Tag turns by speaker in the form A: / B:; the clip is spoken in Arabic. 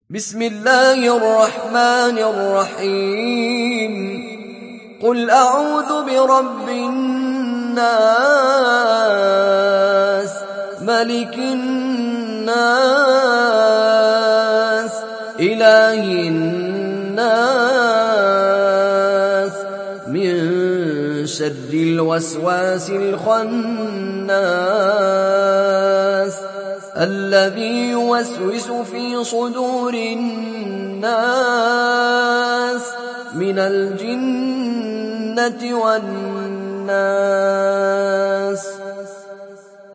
A: بسم الله الرحمن الرحيم قل أعوذ برب الناس ملك الناس إله الناس من شر الوسواس الخناس الذي يوسوس في صدور الناس من الجنة والناس.